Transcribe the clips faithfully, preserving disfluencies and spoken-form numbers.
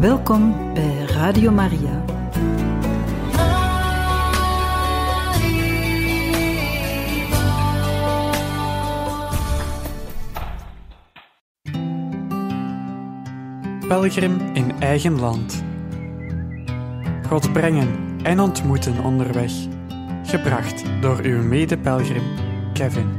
Welkom bij Radio Maria. Pelgrim in eigen land. God brengen en ontmoeten onderweg. Gebracht door uw mede-pelgrim Kevin.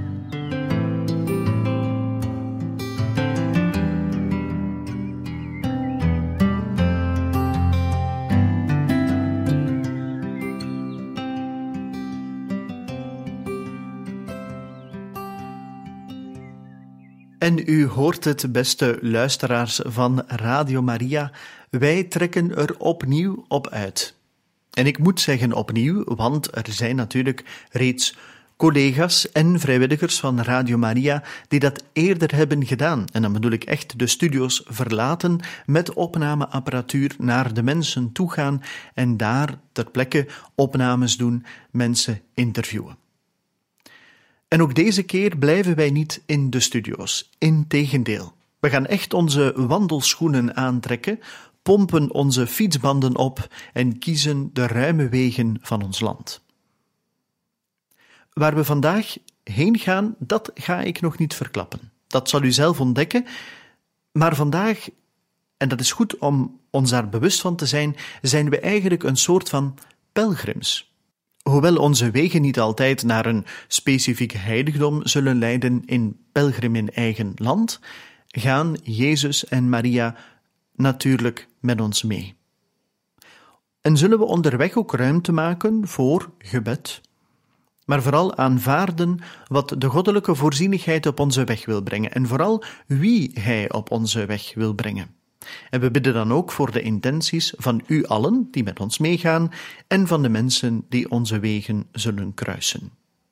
En u hoort het, beste luisteraars van Radio Maria, wij trekken er opnieuw op uit. En ik moet zeggen opnieuw, want er zijn natuurlijk reeds collega's en vrijwilligers van Radio Maria die dat eerder hebben gedaan. En dan bedoel ik echt de studio's verlaten, met opnameapparatuur naar de mensen toe gaan en daar ter plekke opnames doen, mensen interviewen. En ook deze keer blijven wij niet in de studio's. Integendeel. We gaan echt onze wandelschoenen aantrekken, pompen onze fietsbanden op en kiezen de ruime wegen van ons land. Waar we vandaag heen gaan, dat ga ik nog niet verklappen. Dat zal u zelf ontdekken. Maar vandaag, en dat is goed om ons daar bewust van te zijn, zijn we eigenlijk een soort van pelgrims. Hoewel onze wegen niet altijd naar een specifiek heiligdom zullen leiden in pelgrim in eigen land, gaan Jezus en Maria natuurlijk met ons mee. En zullen we onderweg ook ruimte maken voor gebed, maar vooral aanvaarden wat de goddelijke voorzienigheid op onze weg wil brengen en vooral wie Hij op onze weg wil brengen. En we bidden dan ook voor de intenties van u allen die met ons meegaan en van de mensen die onze wegen zullen kruisen.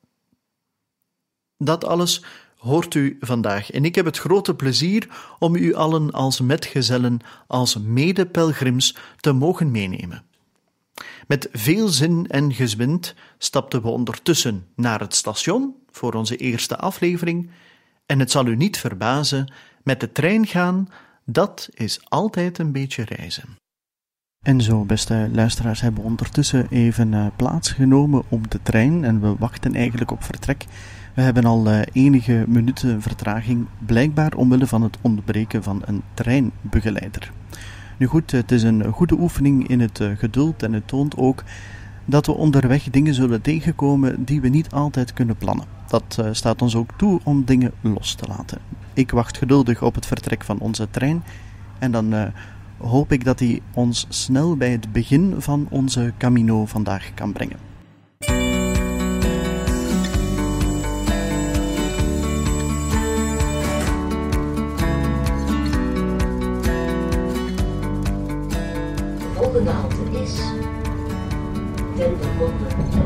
Dat alles hoort u vandaag en ik heb het grote plezier om u allen als metgezellen, als mede-pelgrims te mogen meenemen. Met veel zin en gezwind stapten we ondertussen naar het station voor onze eerste aflevering en het zal u niet verbazen, met de trein gaan, dat is altijd een beetje reizen. En zo, beste luisteraars, hebben we ondertussen even uh, plaatsgenomen op de trein en we wachten eigenlijk op vertrek. We hebben al uh, enige minuten vertraging, blijkbaar omwille van het ontbreken van een treinbegeleider. Nu goed, het is een goede oefening in het uh, geduld en het toont ook dat we onderweg dingen zullen tegenkomen die we niet altijd kunnen plannen. Dat uh, staat ons ook toe om dingen los te laten. Ik wacht geduldig op het vertrek van onze trein en dan uh, hoop ik dat hij ons snel bij het begin van onze Camino vandaag kan brengen. De volgende halte is Dendermonde.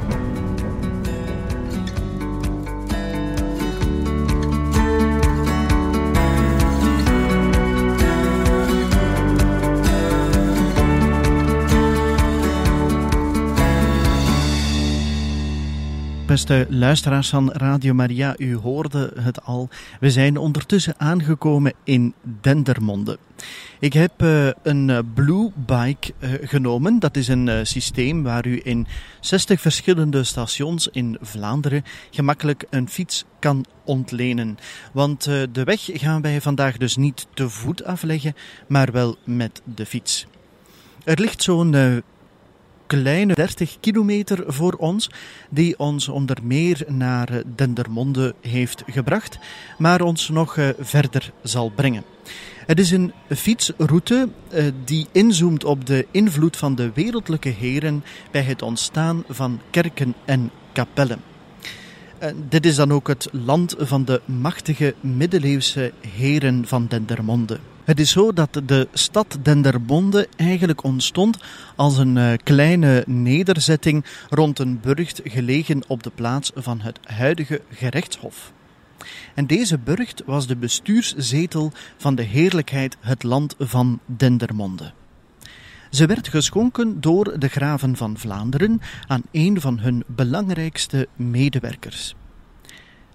Beste luisteraars van Radio Maria, u hoorde het al. We zijn ondertussen aangekomen in Dendermonde. Ik heb uh, een uh, Blue Bike uh, genomen. Dat is een uh, systeem waar u in zestig verschillende stations in Vlaanderen gemakkelijk een fiets kan ontlenen. Want uh, de weg gaan wij vandaag dus niet te voet afleggen, maar wel met de fiets. Er ligt zo'n Uh, kleine dertig kilometer voor ons, die ons onder meer naar Dendermonde heeft gebracht, maar ons nog uh, verder zal brengen. Het is een fietsroute uh, die inzoomt op de invloed van de wereldlijke heren bij het ontstaan van kerken en kapellen. Uh, dit is dan ook het land van de machtige middeleeuwse heren van Dendermonde. Het is zo dat de stad Dendermonde eigenlijk ontstond als een uh, kleine nederzetting rond een burcht gelegen op de plaats van het huidige gerechtshof. En deze burcht was de bestuurszetel van de heerlijkheid het land van Dendermonde. Ze werd geschonken door de graven van Vlaanderen aan een van hun belangrijkste medewerkers.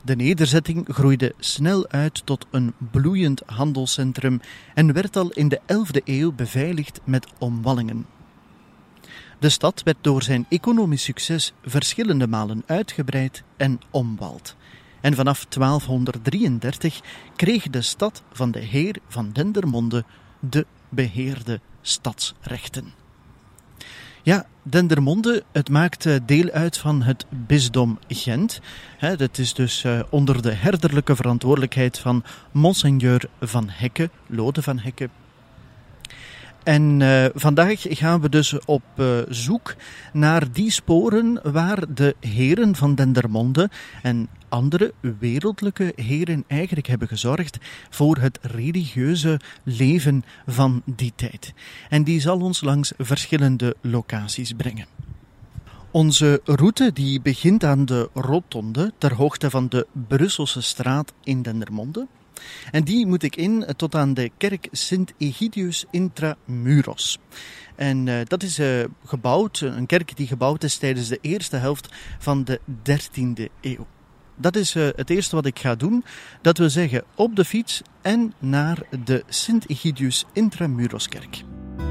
De nederzetting groeide snel uit tot een bloeiend handelscentrum en werd al in de elfde eeuw beveiligd met omwallingen. De stad werd door zijn economisch succes verschillende malen uitgebreid en omwald. En vanaf twaalfhonderddrieëndertig kreeg de stad van de heer van Dendermonde de beheerde stadsrechten. Ja, Dendermonde, het maakt deel uit van het bisdom Gent. Het is dus onder de herderlijke verantwoordelijkheid van Monseigneur van Hecke, Lode van Hecke. En uh, vandaag gaan we dus op uh, zoek naar die sporen waar de heren van Dendermonde en andere wereldlijke heren eigenlijk hebben gezorgd voor het religieuze leven van die tijd. En die zal ons langs verschillende locaties brengen. Onze route die begint aan de rotonde ter hoogte van de Brusselse straat in Dendermonde. En die moet ik in tot aan de kerk Sint Egidius Intramuros. En uh, dat is uh, gebouwd, een kerk die gebouwd is tijdens de eerste helft van de dertiende eeuw. Dat is uh, het eerste wat ik ga doen. Dat wil zeggen op de fiets en naar de Sint Egidius Intramuroskerk.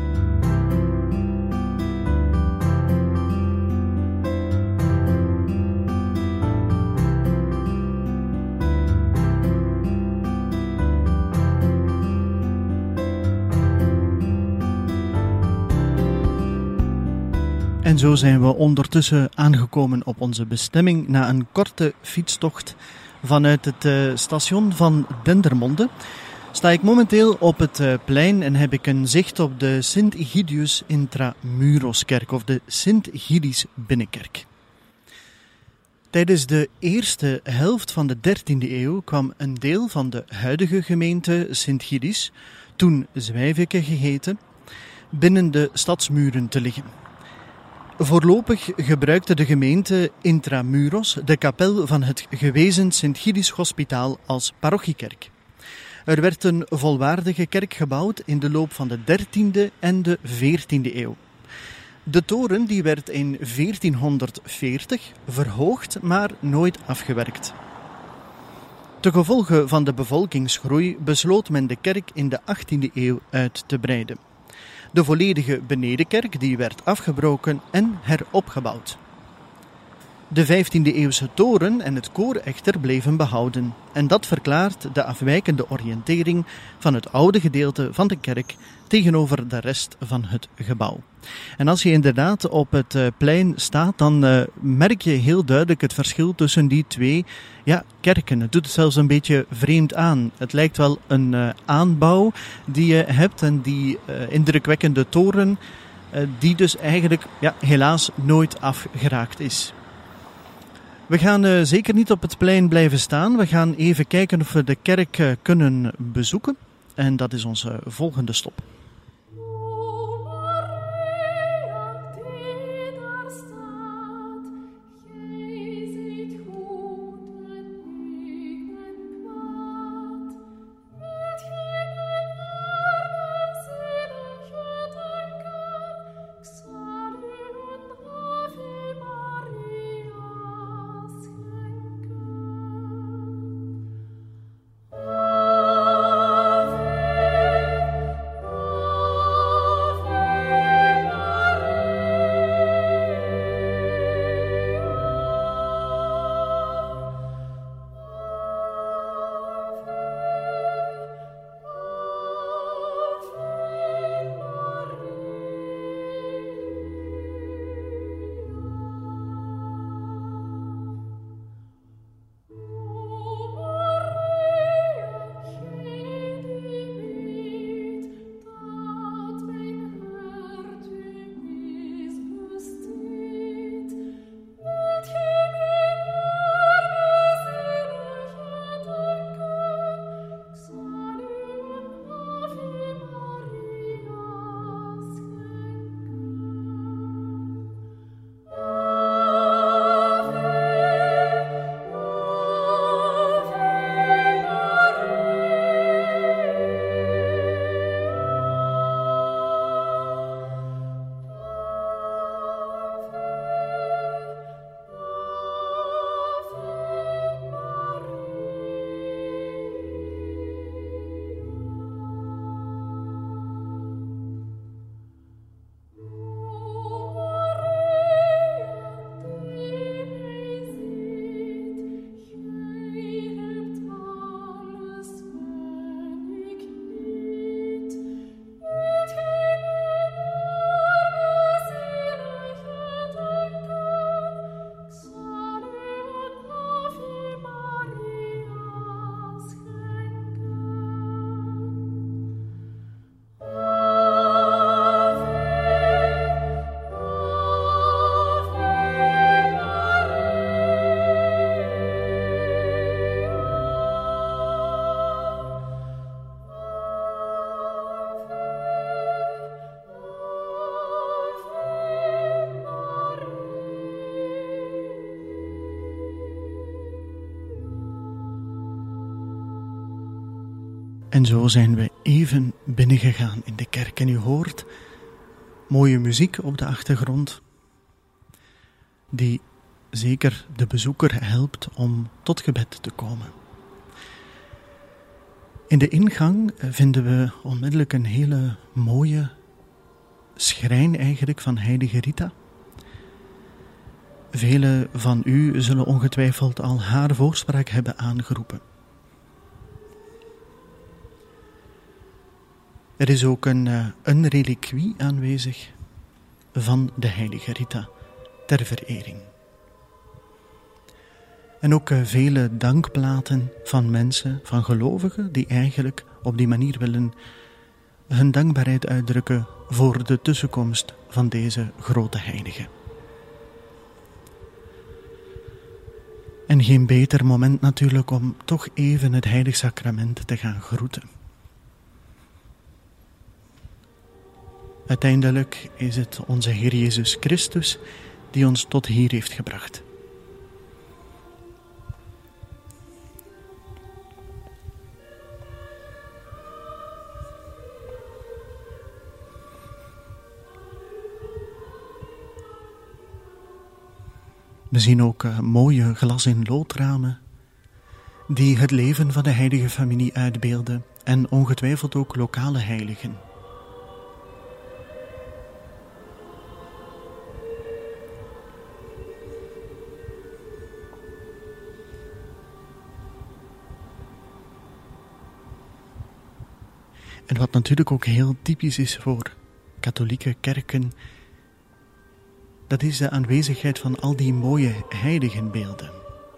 En zo zijn we ondertussen aangekomen op onze bestemming na een korte fietstocht vanuit het uh, station van Dendermonde. Sta ik momenteel op het uh, plein en heb ik een zicht op de Sint Egidius Intramuroskerk of de Sint Gidis Binnenkerk. Tijdens de eerste helft van de dertiende eeuw kwam een deel van de huidige gemeente Sint Gidis, toen Zwijveke geheten, binnen de stadsmuren te liggen. Voorlopig gebruikte de gemeente Intramuros de kapel van het gewezen Sint Gidis Hospitaal als parochiekerk. Er werd een volwaardige kerk gebouwd in de loop van de dertiende en de veertiende eeuw. De toren die werd in veertienhonderdveertig verhoogd, maar nooit afgewerkt. Ten gevolge van de bevolkingsgroei besloot men de kerk in de achttiende eeuw uit te breiden. De volledige benedenkerk die werd afgebroken en heropgebouwd. De vijftiende-eeuwse toren en het koor echter bleven behouden. En dat verklaart de afwijkende oriëntering van het oude gedeelte van de kerk tegenover de rest van het gebouw. En als je inderdaad op het uh, plein staat, dan uh, merk je heel duidelijk het verschil tussen die twee ja, kerken. Het doet het zelfs een beetje vreemd aan. Het lijkt wel een uh, aanbouw die je hebt en die uh, indrukwekkende toren, uh, die dus eigenlijk ja, helaas nooit afgeraakt is. We gaan uh, zeker niet op het plein blijven staan. We gaan even kijken of we de kerk uh, kunnen bezoeken. En dat is onze volgende stop. Oh En zo zijn we even binnengegaan in de kerk. En u hoort mooie muziek op de achtergrond, die zeker de bezoeker helpt om tot gebed te komen. In de ingang vinden we onmiddellijk een hele mooie schrijn eigenlijk van heilige Rita. Velen van u zullen ongetwijfeld al haar voorspraak hebben aangeroepen. Er is ook een, uh, een reliquie aanwezig van de heilige Rita ter verering. En ook uh, vele dankplaten van mensen, van gelovigen, die eigenlijk op die manier willen hun dankbaarheid uitdrukken voor de tussenkomst van deze grote heilige. En geen beter moment natuurlijk om toch even het heilig sacrament te gaan groeten. Uiteindelijk is het onze Heer Jezus Christus die ons tot hier heeft gebracht. We zien ook uh, mooie glas in loodramen die het leven van de heilige familie uitbeelden en ongetwijfeld ook lokale heiligen. En wat natuurlijk ook heel typisch is voor katholieke kerken, dat is de aanwezigheid van al die mooie heiligenbeelden.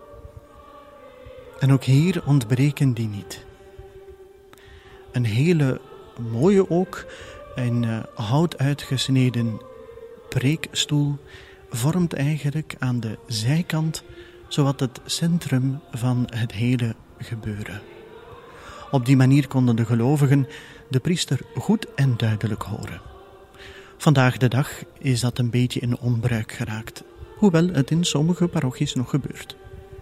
En ook hier ontbreken die niet. Een hele mooie ook, een uh, hout uitgesneden preekstoel, vormt eigenlijk aan de zijkant zowat het centrum van het hele gebeuren. Op die manier konden de gelovigen de priester goed en duidelijk horen. Vandaag de dag is dat een beetje in onbruik geraakt, hoewel het in sommige parochies nog gebeurt.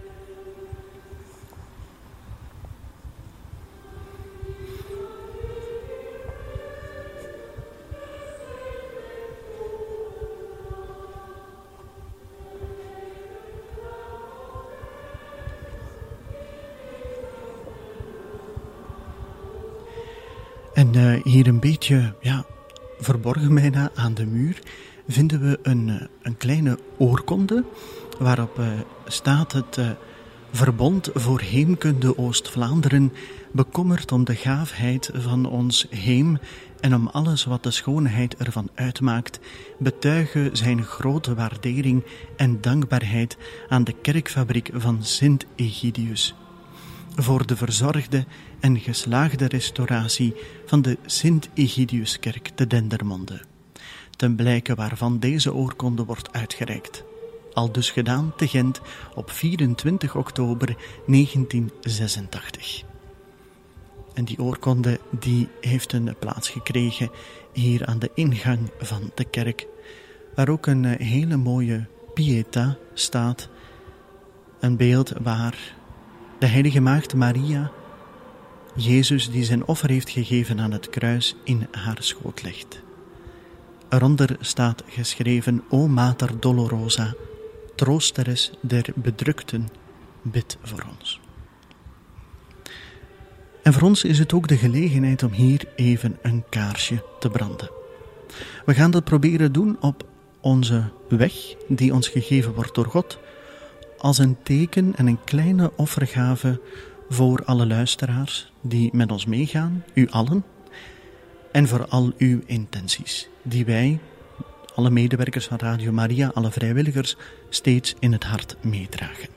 En uh, hier een beetje, ja, verborgen bijna aan de muur, vinden we een, een kleine oorkonde waarop uh, staat het uh, Verbond voor Heemkunde Oost-Vlaanderen bekommert om de gaafheid van ons heem en om alles wat de schoonheid ervan uitmaakt, betuigen zijn grote waardering en dankbaarheid aan de kerkfabriek van Sint Egidius voor de verzorgde en geslaagde restauratie van de Sint-Egidiuskerk te Dendermonde, ten blijke waarvan deze oorkonde wordt uitgereikt. Aldus gedaan te Gent op vierentwintig oktober negentien zesentachtig. En die oorkonde die heeft een plaats gekregen hier aan de ingang van de kerk, waar ook een hele mooie Pietà staat, een beeld waar de heilige maagd Maria Jezus die zijn offer heeft gegeven aan het kruis in haar schoot legt. Eronder staat geschreven: O Mater Dolorosa, troosteres der bedrukten, bid voor ons. En voor ons is het ook de gelegenheid om hier even een kaarsje te branden. We gaan dat proberen doen op onze weg die ons gegeven wordt door God, als een teken en een kleine offergave voor alle luisteraars die met ons meegaan, u allen, en voor al uw intenties, die wij, alle medewerkers van Radio Maria, alle vrijwilligers, steeds in het hart meedragen.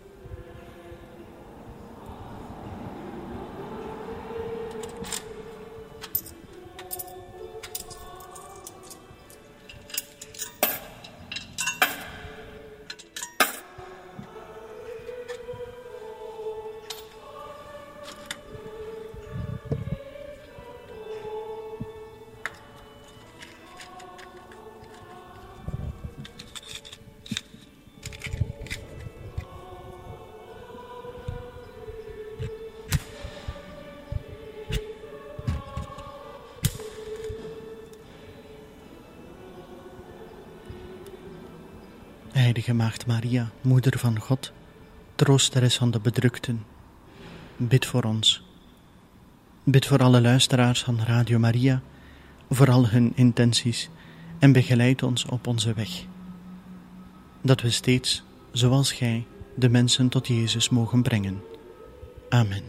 Heilige Maagd Maria, Moeder van God, troosteres van de bedrukten, bid voor ons. Bid voor alle luisteraars van Radio Maria, voor al hun intenties en begeleid ons op onze weg. Dat we steeds, zoals Gij, de mensen tot Jezus mogen brengen. Amen.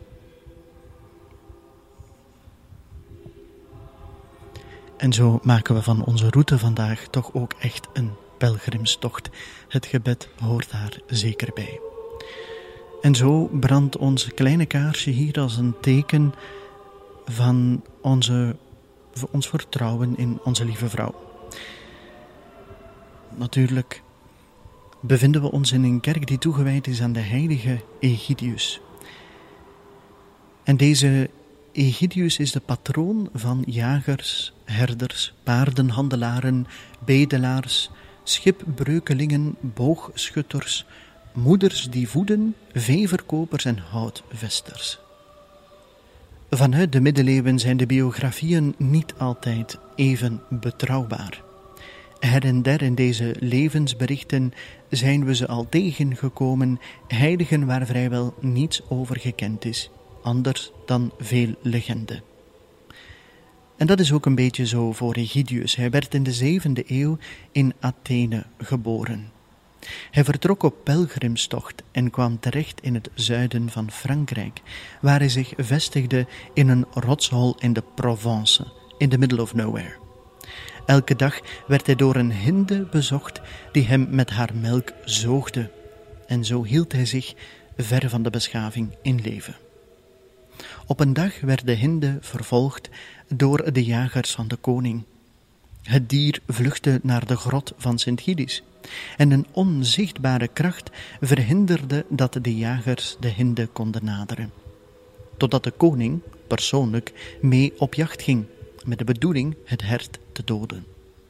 En zo maken we van onze route vandaag toch ook echt een pelgrimstocht. Het gebed hoort daar zeker bij. En zo brandt ons kleine kaarsje hier als een teken van onze, ons vertrouwen in onze lieve vrouw. Natuurlijk bevinden we ons in een kerk die toegewijd is aan de heilige Egidius. En deze Egidius is de patroon van jagers, herders, paardenhandelaren, bedelaars, schipbreukelingen, boogschutters, moeders die voeden, veeverkopers en houtvesters. Vanuit de middeleeuwen zijn de biografieën niet altijd even betrouwbaar. Her en der in deze levensberichten zijn we ze al tegengekomen, heiligen waar vrijwel niets over gekend is, anders dan veel legende. En dat is ook een beetje zo voor Egidius. Hij werd in de zevende eeuw in Athene geboren. Hij vertrok op pelgrimstocht en kwam terecht in het zuiden van Frankrijk, waar hij zich vestigde in een rotshol in de Provence, in the middle of nowhere. Elke dag werd hij door een hinde bezocht die hem met haar melk zoogde. En zo hield hij zich ver van de beschaving in leven. Op een dag werd de hinde vervolgd door de jagers van de koning. Het dier vluchtte naar de grot van Sint Gillis. En een onzichtbare kracht verhinderde dat de jagers de hinde konden naderen. Totdat de koning persoonlijk mee op jacht ging, met de bedoeling het hert te doden.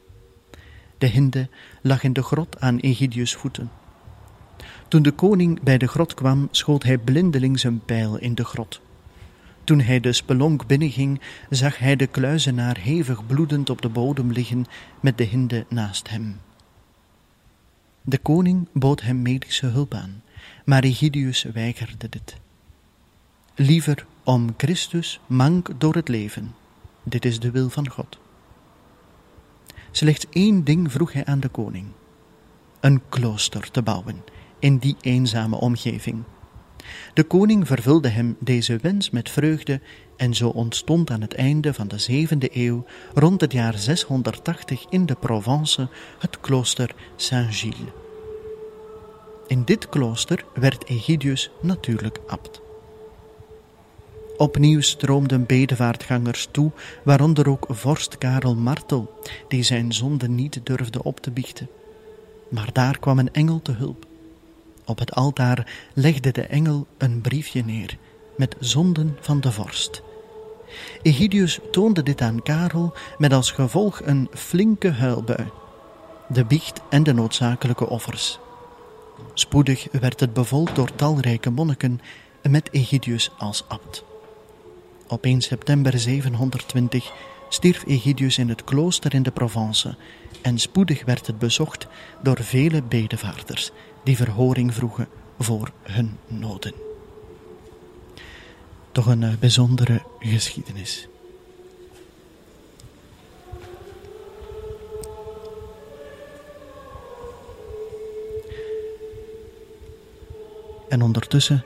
De hinde lag in de grot aan Egidius' voeten. Toen de koning bij de grot kwam, schoot hij blindelings een pijl in de grot. Toen hij de spelonk binnenging, zag hij de kluizenaar hevig bloedend op de bodem liggen met de hinde naast hem. De koning bood hem medische hulp aan, maar Egidius weigerde dit. Liever om Christus mank door het leven. Dit is de wil van God. Slechts één ding vroeg hij aan de koning: een klooster te bouwen in die eenzame omgeving. De koning vervulde hem deze wens met vreugde en zo ontstond aan het einde van de zevende eeuw, rond het jaar zeshonderdtachtig in de Provence, het klooster Saint-Gilles. In dit klooster werd Egidius natuurlijk abt. Opnieuw stroomden bedevaartgangers toe, waaronder ook vorst Karel Martel, die zijn zonde niet durfde op te biechten. Maar daar kwam een engel te hulp. Op het altaar legde de engel een briefje neer met zonden van de vorst. Egidius toonde dit aan Karel met als gevolg een flinke huilbui, de biecht en de noodzakelijke offers. Spoedig werd het bevolkt door talrijke monniken met Egidius als abt. Op één september zevenhonderdtwintig stierf Egidius in het klooster in de Provence en spoedig werd het bezocht door vele bedevaarders die verhoring vroegen voor hun noden. Toch een uh, bijzondere geschiedenis. En ondertussen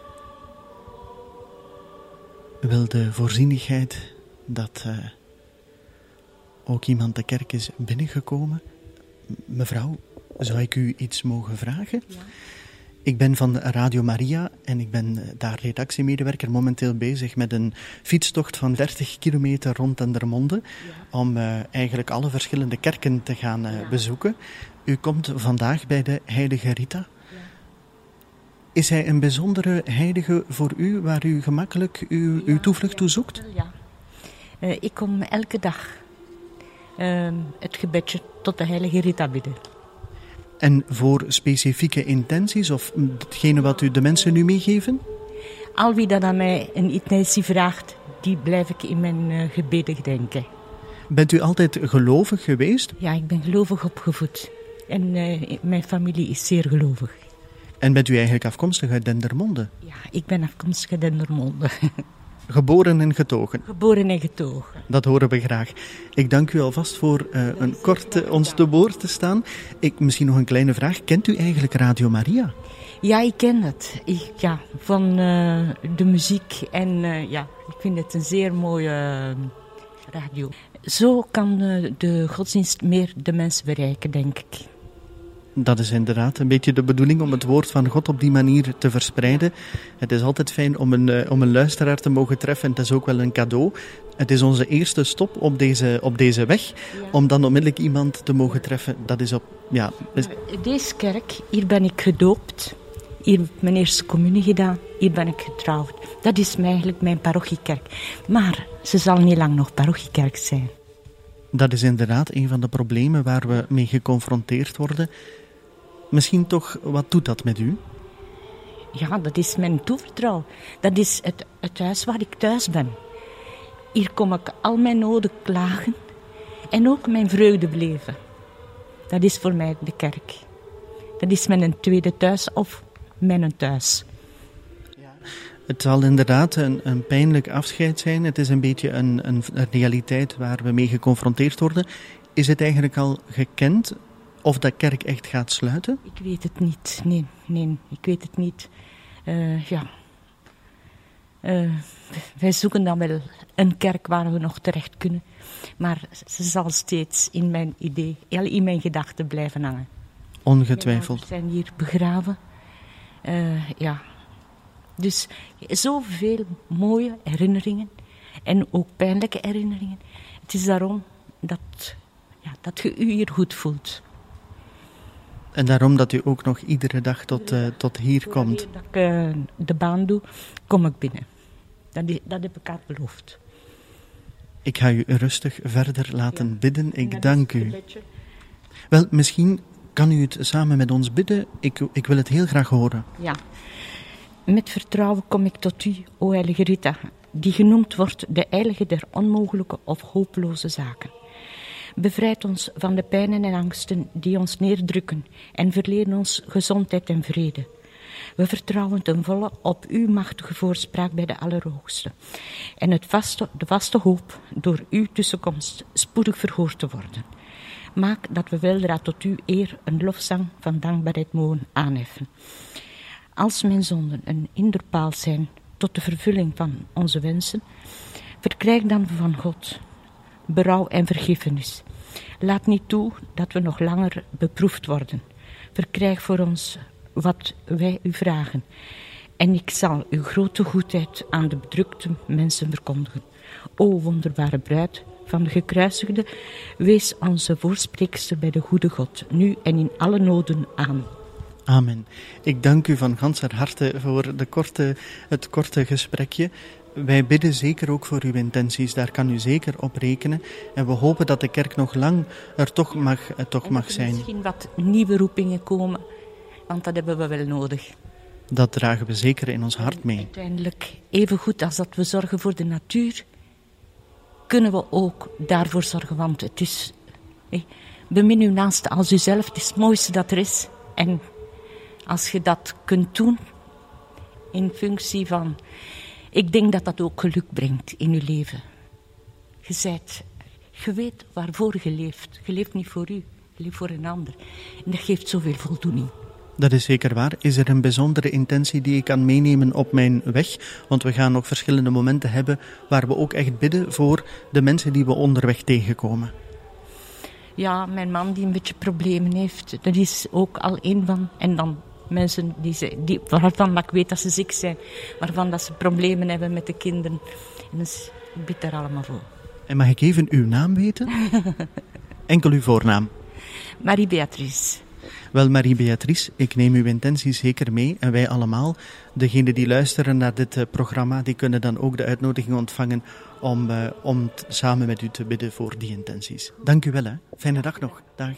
wil de voorzienigheid dat uh, ook iemand de kerk is binnengekomen. Mevrouw, zou ik u iets mogen vragen? Ja. Ik ben van Radio Maria en ik ben daar redactiemedewerker, momenteel bezig met een fietstocht van dertig kilometer rond Dendermonde, ja. om uh, eigenlijk alle verschillende kerken te gaan uh, ja. bezoeken. U komt vandaag bij de heilige Rita. Ja. Is hij een bijzondere heilige voor u, waar u gemakkelijk uw, ja, uw toevlucht toe zoekt? Ja, uh, ik kom elke dag uh, het gebedje tot de heilige Rita bidden. En voor specifieke intenties of hetgene wat u de mensen nu meegeven? Al wie dat aan mij een intentie vraagt, die blijf ik in mijn uh, gebeden gedenken. Bent u altijd gelovig geweest? Ja, ik ben gelovig opgevoed. En uh, mijn familie is zeer gelovig. En bent u eigenlijk afkomstig uit Dendermonde? Ja, ik ben afkomstig uit Dendermonde. Geboren en getogen. Geboren en getogen. Dat horen we graag. Ik dank u alvast voor uh, een kort uh, ons te woord te staan. Ik, misschien nog een kleine vraag. Kent u eigenlijk Radio Maria? Ja, ik ken het. Ik, ja, van uh, de muziek. En uh, ja, ik vind het een zeer mooie uh, radio. Zo kan uh, de godsdienst meer de mensen bereiken, denk ik. Dat is inderdaad een beetje de bedoeling om het woord van God op die manier te verspreiden. Het is altijd fijn om een, uh, om een luisteraar te mogen treffen. En het is ook wel een cadeau. Het is onze eerste stop op deze, op deze weg. Ja. Om dan onmiddellijk iemand te mogen treffen. Dat is op... Ja, is... Deze kerk, hier ben ik gedoopt. Hier heb ik mijn eerste communie gedaan. Hier ben ik getrouwd. Dat is eigenlijk mijn parochiekerk. Maar ze zal niet lang nog parochiekerk zijn. Dat is inderdaad een van de problemen waar we mee geconfronteerd worden. Misschien toch, wat doet dat met u? Ja, dat is mijn toevertrouwen. Dat is het, het huis waar ik thuis ben. Hier kom ik al mijn noden klagen en ook mijn vreugde beleven. Dat is voor mij de kerk. Dat is mijn tweede thuis of mijn thuis. Ja. Het zal inderdaad een, een pijnlijk afscheid zijn. Het is een beetje een, een, een realiteit waar we mee geconfronteerd worden. Is het eigenlijk al gekend of de kerk echt gaat sluiten? Ik weet het niet. Nee, nee, ik weet het niet. Uh, ja. Uh, wij zoeken dan wel een kerk waar we nog terecht kunnen. Maar ze zal steeds in mijn idee, in mijn gedachten blijven hangen. Ongetwijfeld. We zijn hier begraven. Uh, ja. Dus zoveel mooie herinneringen. En ook pijnlijke herinneringen. Het is daarom dat, ja, dat je u hier goed voelt. En daarom dat u ook nog iedere dag tot, uh, tot hier komt. Dat ik uh, de baan doe, kom ik binnen. Dat, is, dat heb ik haar beloofd. Ik ga u rustig verder laten ja. bidden. Ik dank u. Wel, misschien kan u het samen met ons bidden. Ik, ik wil het heel graag horen. Ja. Met vertrouwen kom ik tot u, o heilige Rita, die genoemd wordt de heilige der onmogelijke of hopeloze zaken. Bevrijd ons van de pijnen en angsten die ons neerdrukken en verleen ons gezondheid en vrede. We vertrouwen ten volle op uw machtige voorspraak bij de Allerhoogste en het vaste, de vaste hoop door uw tussenkomst spoedig verhoord te worden. Maak dat we weldra tot uw eer een lofzang van dankbaarheid mogen aanheffen. Als mijn zonden een hinderpaal zijn tot de vervulling van onze wensen, verkrijg dan van God berouw en vergiffenis. Laat niet toe dat we nog langer beproefd worden. Verkrijg voor ons wat wij u vragen. En ik zal uw grote goedheid aan de bedrukte mensen verkondigen. O wonderbare bruid van de gekruisigde, wees onze voorspreekster bij de goede God, nu en in alle noden. Amen. Amen. Ik dank u van ganser harte voor de korte, het korte gesprekje. Wij bidden zeker ook voor uw intenties, daar kan u zeker op rekenen. En we hopen dat de kerk nog lang er toch mag, uh, toch mag zijn. Misschien wat nieuwe roepingen komen, want dat hebben we wel nodig. Dat dragen we zeker in ons hart mee. En uiteindelijk, even goed als dat we zorgen voor de natuur, kunnen we ook daarvoor zorgen, want het is... Hey, bemin uw naaste als uzelf, het is het mooiste dat er is. En als je dat kunt doen, in functie van... Ik denk dat dat ook geluk brengt in je leven. Je zijt, je weet waarvoor je leeft. Je leeft niet voor u, je leeft voor een ander. En dat geeft zoveel voldoening. Dat is zeker waar. Is er een bijzondere intentie die ik kan meenemen op mijn weg? Want we gaan nog verschillende momenten hebben waar we ook echt bidden voor de mensen die we onderweg tegenkomen. Ja, mijn man die een beetje problemen heeft, dat is ook al één van. En dan mensen die ze, die, waarvan ik weet dat ze ziek zijn, waarvan dat ze problemen hebben met de kinderen. En dus ik bid daar allemaal voor. En mag ik even uw naam weten? Enkel uw voornaam. Marie-Beatrice. Wel, Marie-Beatrice, ik neem uw intentie zeker mee. En wij allemaal, degenen die luisteren naar dit uh, programma, die kunnen dan ook de uitnodiging ontvangen om, uh, om t- samen met u te bidden voor die intenties. Dank u wel, hè. Fijne dag nog. Dag.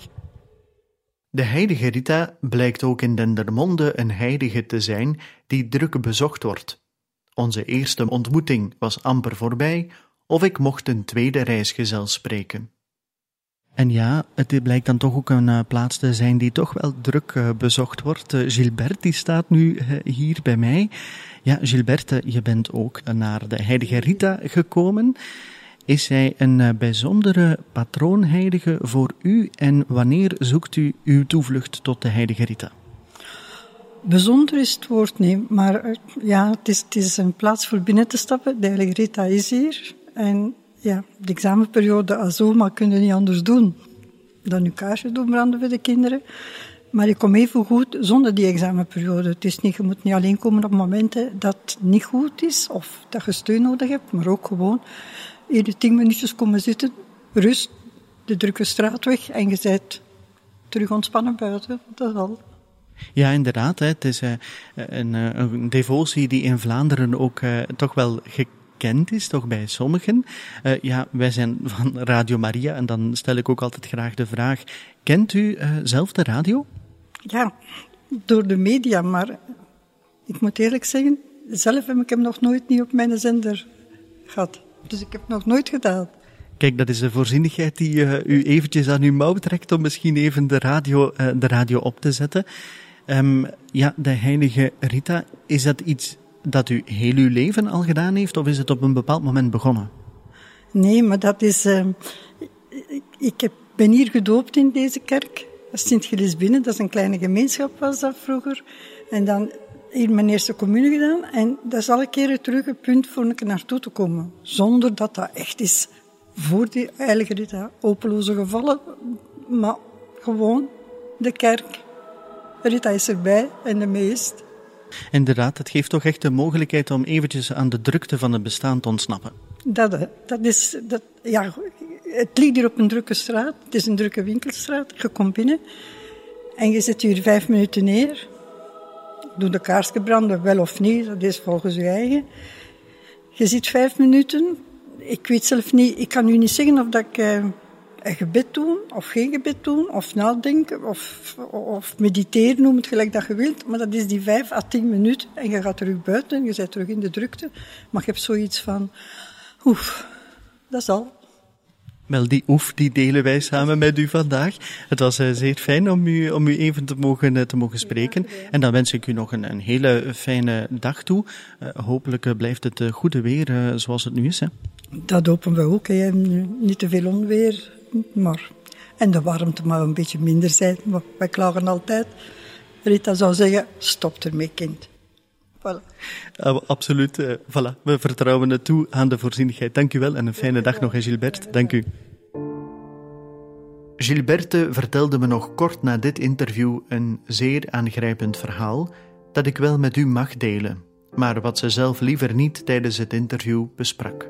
De heilige Rita blijkt ook in Dendermonde een heilige te zijn die druk bezocht wordt. Onze eerste ontmoeting was amper voorbij, of ik mocht een tweede reisgezel spreken. En ja, het blijkt dan toch ook een uh, plaats te zijn die toch wel druk uh, bezocht wordt. Uh, Gilberte die staat nu uh, hier bij mij. Ja, Gilberte, je bent ook naar de heilige Rita gekomen. Is zij een uh, bijzondere patroonheilige voor u en wanneer zoekt u uw toevlucht tot de heilige Rita? Bijzonder is het woord niet, maar uh, ja, het is, het is een plaats voor binnen te stappen. De heilige Rita is hier en ja, de examenperiode als oma kun je niet anders doen dan je kaarsje doen branden voor de kinderen. Maar je komt even goed zonder die examenperiode. Het is niet, je moet niet alleen komen op momenten dat het niet goed is of dat je steun nodig hebt, maar ook gewoon in tien minuutjes komen zitten, rust, de drukke straat weg en je bent terug ontspannen buiten. Dat is al. Ja, inderdaad. Hè. Het is uh, een, uh, een devotie die in Vlaanderen ook uh, toch wel gekend is, toch bij sommigen. Uh, ja, wij zijn van Radio Maria en dan stel ik ook altijd graag de vraag, kent u uh, zelf de radio? Ja, door de media, maar ik moet eerlijk zeggen, zelf heb ik hem nog nooit niet op mijn zender gehad. Dus ik heb het nog nooit gedaan. Kijk, dat is de voorzienigheid die uh, u eventjes aan uw mouw trekt om misschien even de radio, uh, de radio op te zetten. Um, ja, de heilige Rita, is dat iets dat u heel uw leven al gedaan heeft of is het op een bepaald moment begonnen? Nee, maar dat is... Uh, ik heb, ben hier gedoopt in deze kerk, Sint-Gelisbinnen, dat is een kleine gemeenschap was dat vroeger. En dan hier mijn eerste commune gedaan en dat is alle keren terug een punt voor ik naartoe te komen. Zonder dat dat echt is voor die heilige Rita, hopeloze gevallen, maar gewoon de kerk. Rita is erbij en de meest. Inderdaad, het geeft toch echt de mogelijkheid om eventjes aan de drukte van het bestaan te ontsnappen. Dat, dat is, dat, ja, het ligt hier op een drukke straat, het is een drukke winkelstraat, je komt binnen en je zit hier vijf minuten neer. Doe de kaarsje branden, wel of niet, dat is volgens je eigen. Je zit vijf minuten, ik weet zelf niet, ik kan u niet zeggen of dat ik uh, een gebed doe, of geen gebed doe, of nadenken, of, of mediteren, noem het gelijk dat je wilt. Maar dat is die vijf à tien minuten en je gaat terug buiten, je bent terug in de drukte. Maar je hebt zoiets van, oef, dat is al. Wel, die oef, die delen wij samen met u vandaag. Het was uh, zeer fijn om u, om u even te mogen, uh, te mogen spreken. En dan wens ik u nog een, een hele fijne dag toe. Uh, hopelijk uh, blijft het uh, goede weer uh, zoals het nu is. Hè? Dat hopen we ook. Hè. Niet te veel onweer, maar... En de warmte mag een beetje minder zijn. Maar wij klagen altijd. Rita zou zeggen, stop ermee, kind. Voilà. Uh, absoluut. Uh, voilà. We vertrouwen het toe aan de voorzienigheid. Dank u wel en een fijne dag nog, Gilberte. Dank u. Gilberte vertelde me nog kort na dit interview een zeer aangrijpend verhaal dat ik wel met u mag delen, maar wat ze zelf liever niet tijdens het interview besprak.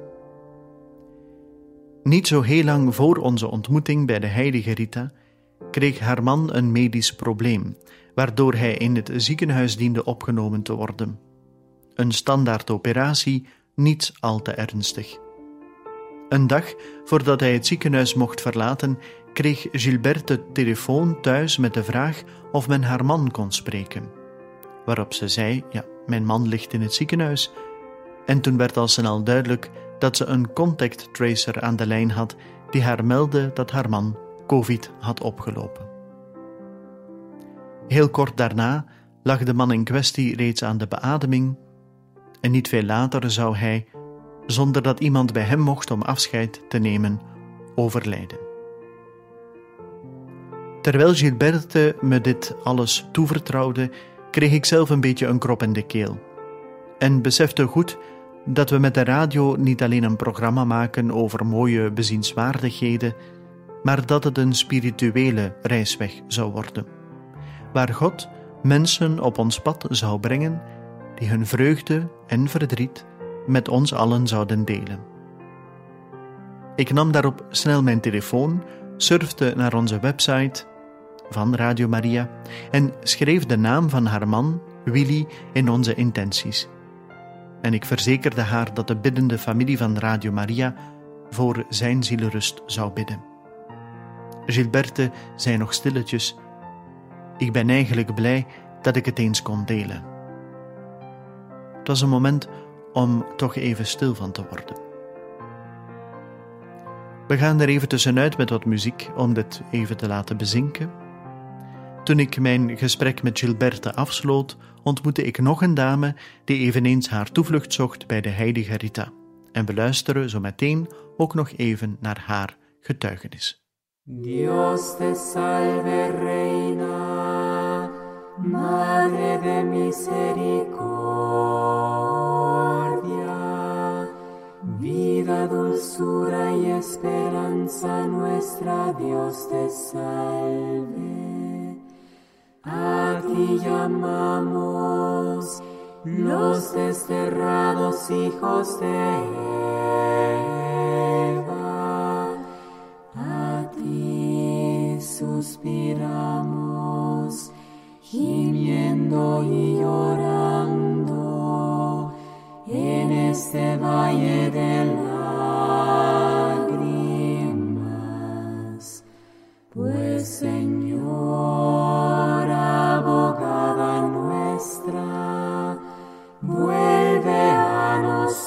Niet zo heel lang voor onze ontmoeting bij de heilige Rita kreeg haar man een medisch probleem, waardoor hij in het ziekenhuis diende opgenomen te worden. Een standaard operatie, niet al te ernstig. Een dag voordat hij het ziekenhuis mocht verlaten, kreeg Gilberte telefoon thuis met de vraag of men haar man kon spreken. Waarop ze zei, ja, mijn man ligt in het ziekenhuis. En toen werd al snel duidelijk dat ze een contact tracer aan de lijn had die haar meldde dat haar man COVID had opgelopen. Heel kort daarna lag de man in kwestie reeds aan de beademing en niet veel later zou hij, zonder dat iemand bij hem mocht om afscheid te nemen, overlijden. Terwijl Gilberte me dit alles toevertrouwde, kreeg ik zelf een beetje een krop in de keel en besefte goed dat we met de radio niet alleen een programma maken over mooie bezienswaardigheden, maar dat het een spirituele reisweg zou worden, waar God mensen op ons pad zou brengen die hun vreugde en verdriet met ons allen zouden delen. Ik nam daarop snel mijn telefoon, surfte naar onze website van Radio Maria en schreef de naam van haar man, Willy, in onze intenties. En ik verzekerde haar dat de biddende familie van Radio Maria voor zijn zielerust zou bidden. Gilberte zei nog stilletjes, ik ben eigenlijk blij dat ik het eens kon delen. Het was een moment om toch even stil van te worden. We gaan er even tussenuit met wat muziek om dit even te laten bezinken. Toen ik mijn gesprek met Gilberte afsloot, ontmoette ik nog een dame die eveneens haar toevlucht zocht bij de heilige Rita. En we luisteren zo meteen ook nog even naar haar getuigenis. Dios te salve reina, Madre de misericordia, vida, dulzura y esperanza nuestra, Dios te salve. A ti llamamos los desterrados hijos de Eva, a ti suspiramos, gimiendo y llorando en este valle de lágrimas, pues Señor, abogada nuestra, vuelve a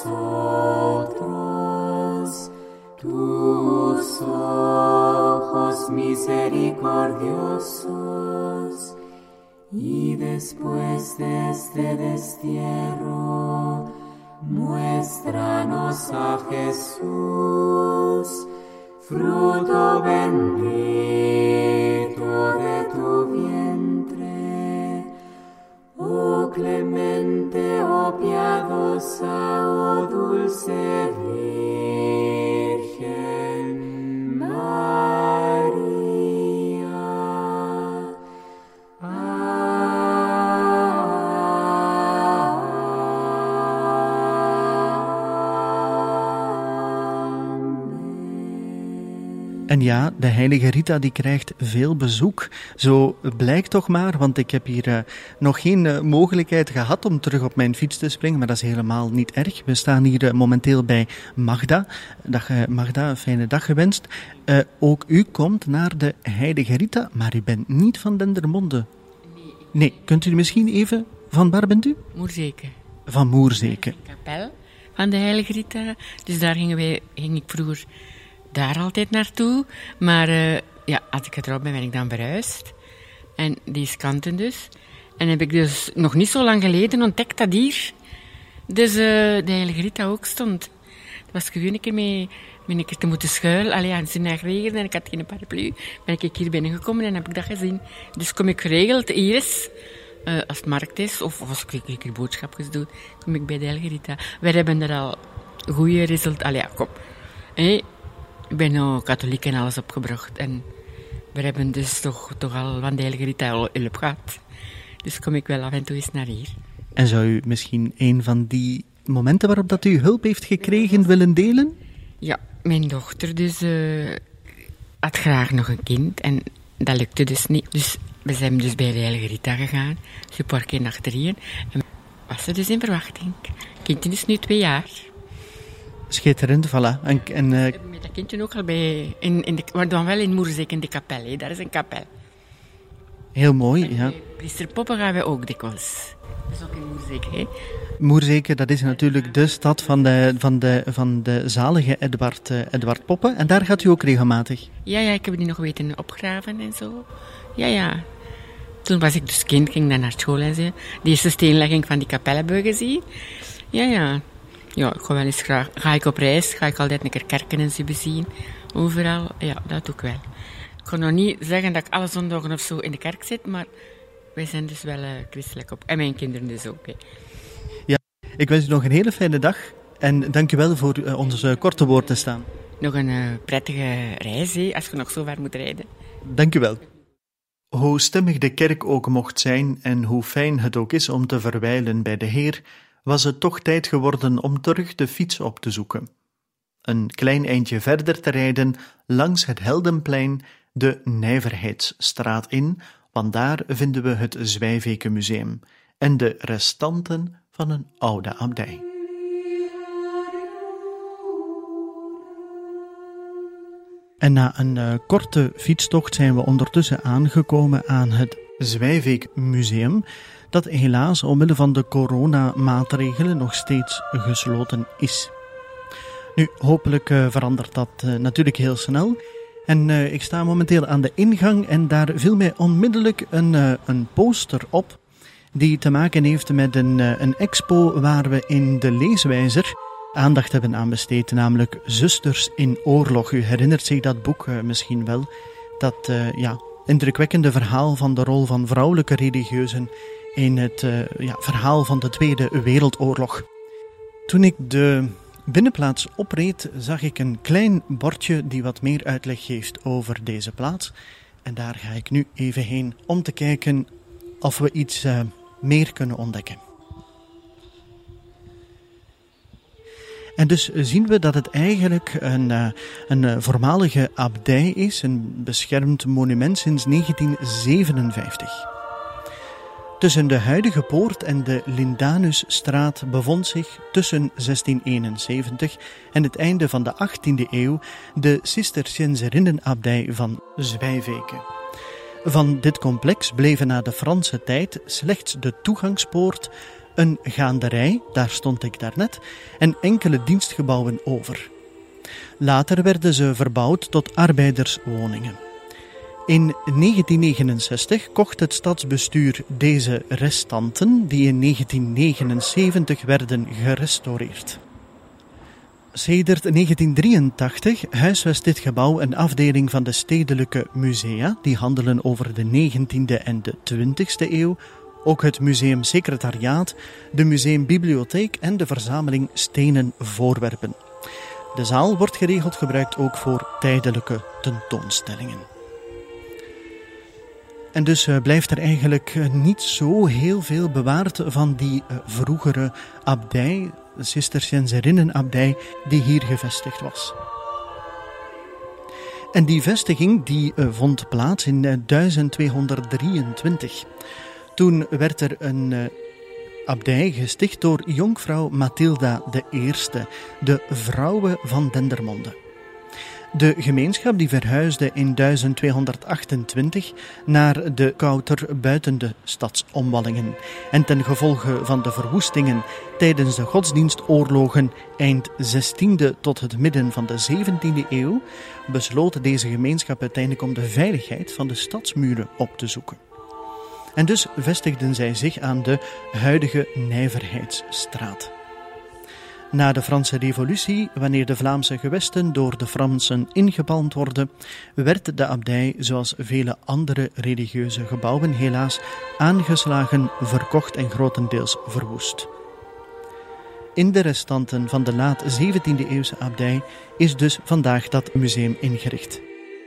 nosotros tus ojos misericordiosos, y después de este destierro, muéstranos a Jesús, fruto bendito de tu vientre. Oh clemente, oh piadosa, oh dulce Virgen María. En ja, de heilige Rita die krijgt veel bezoek. Zo blijkt toch maar, want ik heb hier uh, nog geen uh, mogelijkheid gehad om terug op mijn fiets te springen, maar dat is helemaal niet erg. We staan hier uh, momenteel bij Magda. Dag uh, Magda, een fijne dag gewenst. Uh, ook u komt naar de heilige Rita, maar u bent niet van Dendermonde. Nee. Nee, kunt u misschien even, van waar bent u? Moerzeke. Van Moerzeke. De kapel van de heilige Rita. Dus daar gingen wij, ging ik vroeger daar altijd naartoe. Maar uh, ja, als ik getrouwd ben, ben ik dan verhuisd. En die is kanten dus. En heb ik dus nog niet zo lang geleden ontdekt dat hier dus uh, de heilige Rita ook stond. Dat was gewoon een keer mee, mee een keer te moeten schuilen. Allee, ja, het is naar regen en ik had geen paraplu. Ben ik hier binnengekomen en heb ik dat gezien. Dus kom ik geregeld hier eens, uh, als het markt is, of, of als ik een keer boodschapjes doe, kom ik bij de heilige Rita. Wij hebben er al goede resultaten. Allee, ja, kom. Hey, ik ben nou katholiek en alles opgebracht. En we hebben dus toch, toch al van de heilige Rita al hulp gehad. Dus kom ik wel af en toe eens naar hier. En zou u misschien een van die momenten waarop dat u hulp heeft gekregen willen delen? Ja, mijn dochter dus uh, had graag nog een kind en dat lukte dus niet. Dus we zijn dus bij de heilige Rita gegaan, dus een paar keer achterin. En was ze dus in verwachting. Het kindje is nu twee jaar. Schitterend, voilà. En, en, uh... Ik heb met dat kindje ook al bij, in, in de, maar dan wel in Moerzeke in de kapel, hè. Daar is een kapel. Heel mooi, ja. Priester Poppen gaan we ook dikwijls. Dat is ook in Moerzeke, hè. Moerzeke, dat is natuurlijk de stad van de, van de, van de zalige Edward, uh, Edward Poppen. En daar gaat u ook regelmatig? Ja, ja, ik heb die nog weten opgraven en zo. Ja, ja. Toen was ik dus kind, ging dan naar school en zo. De eerste steenlegging van die kapel hebben we gezien. Ja, ja. Ja, ik ga wel eens graag. Ga ik op reis, ga ik altijd een keer kerken en zo bezien. Overal, ja, dat ook wel. Ik kan nog niet zeggen dat ik alle zondagen of zo in de kerk zit, maar wij zijn dus wel uh, christelijk op. En mijn kinderen dus ook. Hè. Ja, ik wens u nog een hele fijne dag en dank u wel voor uh, ons uh, korte woord te staan. Nog een uh, prettige reis, hè, als je nog zo ver moet rijden. Dank u wel. Hoe stemmig de kerk ook mocht zijn en hoe fijn het ook is om te verwijlen bij de Heer, was het toch tijd geworden om terug de fiets op te zoeken. Een klein eindje verder te rijden langs het Heldenplein de Nijverheidsstraat in, want daar vinden we het Zwijveke Museum en de restanten van een oude abdij. En na een uh, korte fietstocht zijn we ondertussen aangekomen aan het Zwijveke Museum, dat helaas omwille van de coronamaatregelen nog steeds gesloten is. Nu, hopelijk uh, verandert dat uh, natuurlijk heel snel. En uh, ik sta momenteel aan de ingang en daar viel mij onmiddellijk een, uh, een poster op die te maken heeft met een, uh, een expo waar we in de leeswijzer aandacht hebben aan besteed, namelijk Zusters in Oorlog. U herinnert zich dat boek uh, misschien wel, dat uh, ja, indrukwekkende verhaal van de rol van vrouwelijke religieuzen in het uh, ja, verhaal van de Tweede Wereldoorlog. Toen ik de binnenplaats opreed, zag ik een klein bordje die wat meer uitleg geeft over deze plaats. En daar ga ik nu even heen om te kijken of we iets uh, meer kunnen ontdekken. En dus zien we dat het eigenlijk een, uh, een voormalige abdij is, een beschermd monument sinds negentien zevenenvijftig. Tussen de huidige poort en de Lindanusstraat bevond zich tussen zestien eenenzeventig en het einde van de achttiende eeuw de Cisterciënserinnenabdij van Zwijveke. Van dit complex bleven na de Franse tijd slechts de toegangspoort, een gaanderij, daar stond ik daarnet, en enkele dienstgebouwen over. Later werden ze verbouwd tot arbeiderswoningen. In negentien negenenzestig kocht het stadsbestuur deze restanten, die in negentien negenenzeventig werden gerestaureerd. Sedert negentien drieëntachtig huisvest dit gebouw een afdeling van de stedelijke musea, die handelen over de negentiende en de twintigste eeuw, ook het museumsecretariaat, de museumbibliotheek en de verzameling stenen voorwerpen. De zaal wordt geregeld gebruikt ook voor tijdelijke tentoonstellingen. En dus uh, blijft er eigenlijk uh, niet zo heel veel bewaard van die uh, vroegere abdij, de Cisterciënserinnenabdij, die hier gevestigd was. En die vestiging die uh, vond plaats in uh, duizend tweehonderddrieëntwintig. Toen werd er een uh, abdij gesticht door jonkvrouw Mathilda de Eerste, de vrouwe van Dendermonde. De gemeenschap die verhuisde in duizend tweehonderdachtentwintig naar de Kouter buiten de stadsomwallingen. En ten gevolge van de verwoestingen tijdens de godsdienstoorlogen eind zestiende tot het midden van de zeventiende eeuw besloot deze gemeenschap uiteindelijk om de veiligheid van de stadsmuren op te zoeken. En dus vestigden zij zich aan de huidige Nijverheidsstraat. Na de Franse Revolutie, wanneer de Vlaamse gewesten door de Fransen ingepalmd worden, werd de abdij, zoals vele andere religieuze gebouwen, helaas aangeslagen, verkocht en grotendeels verwoest. In de restanten van de laat zeventiende eeuwse abdij is dus vandaag dat museum ingericht.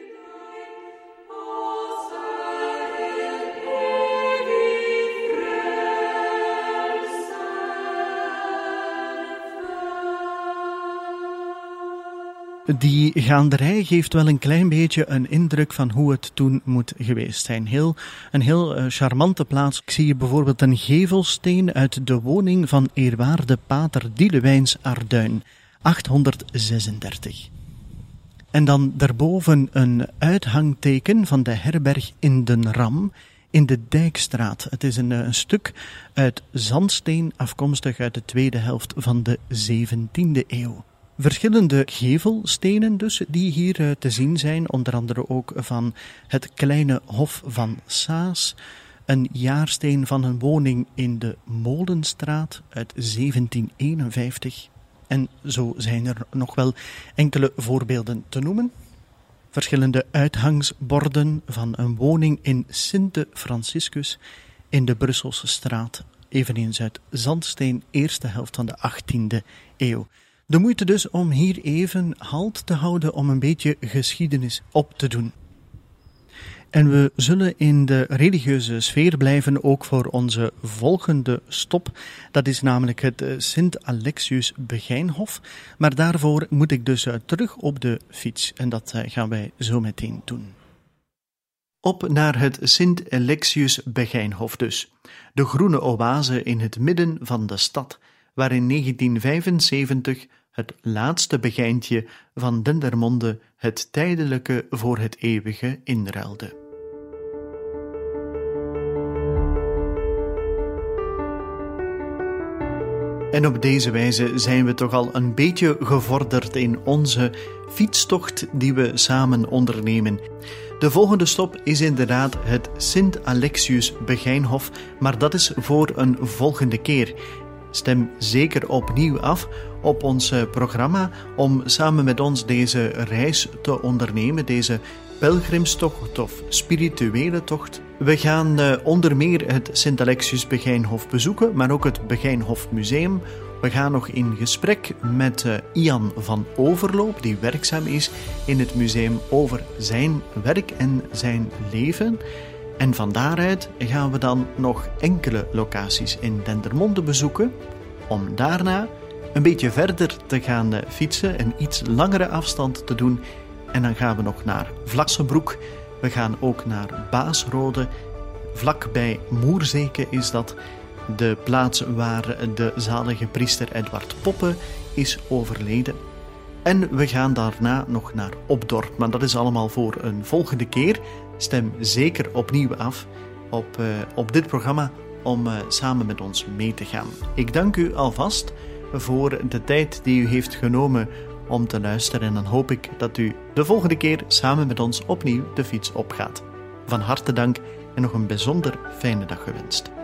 Die gaanderij geeft wel een klein beetje een indruk van hoe het toen moet geweest zijn. Heel, een heel uh, charmante plaats. Ik zie hier bijvoorbeeld een gevelsteen uit de woning van eerwaarde pater Dielewijns Arduin, achthonderdzesendertig. En dan daarboven een uithangteken van de herberg in den Ram in de Dijkstraat. Het is een, een stuk uit zandsteen, afkomstig uit de tweede helft van de zeventiende eeuw. Verschillende gevelstenen dus, die hier te zien zijn, onder andere ook van het kleine Hof van Saas, een jaarsteen van een woning in de Molenstraat uit zeventien eenenvijftig. En zo zijn er nog wel enkele voorbeelden te noemen. Verschillende uithangsborden van een woning in Sinte Franciscus in de Brusselse straat, eveneens uit zandsteen, eerste helft van de achttiende eeuw. De moeite dus om hier even halt te houden om een beetje geschiedenis op te doen. En we zullen in de religieuze sfeer blijven ook voor onze volgende stop. Dat is namelijk het Sint Alexius Begijnhof. Maar daarvoor moet ik dus terug op de fiets en dat gaan wij zo meteen doen. Op naar het Sint Alexius Begijnhof dus. De groene oase in het midden van de stad, waar in negentien vijfenzeventig het laatste begijntje van Dendermonde het tijdelijke voor het eeuwige inruilde. En op deze wijze zijn we toch al een beetje gevorderd in onze fietstocht die we samen ondernemen. De volgende stop is inderdaad het Sint Alexius Begijnhof, maar dat is voor een volgende keer. Stem zeker opnieuw af op ons programma om samen met ons deze reis te ondernemen, deze pelgrimstocht of spirituele tocht. We gaan uh, onder meer het Sint Alexius Begijnhof bezoeken, maar ook het Begijnhof Museum. We gaan nog in gesprek met uh, Ian van Overloop, die werkzaam is in het museum, over zijn werk en zijn leven. En van daaruit gaan we dan nog enkele locaties in Dendermonde bezoeken, om daarna een beetje verder te gaan uh, fietsen, een iets langere afstand te doen. En dan gaan we nog naar Vlassenbroek. We gaan ook naar Baasrode. Vlak bij Moerzeke is dat de plaats waar de zalige priester Edward Poppe is overleden. En we gaan daarna nog naar Opdorp. Maar dat is allemaal voor een volgende keer. Stem zeker opnieuw af op, uh, op dit programma om uh, samen met ons mee te gaan. Ik dank u alvast voor de tijd die u heeft genomen om te luisteren en dan hoop ik dat u de volgende keer samen met ons opnieuw de fiets opgaat. Van harte dank en nog een bijzonder fijne dag gewenst.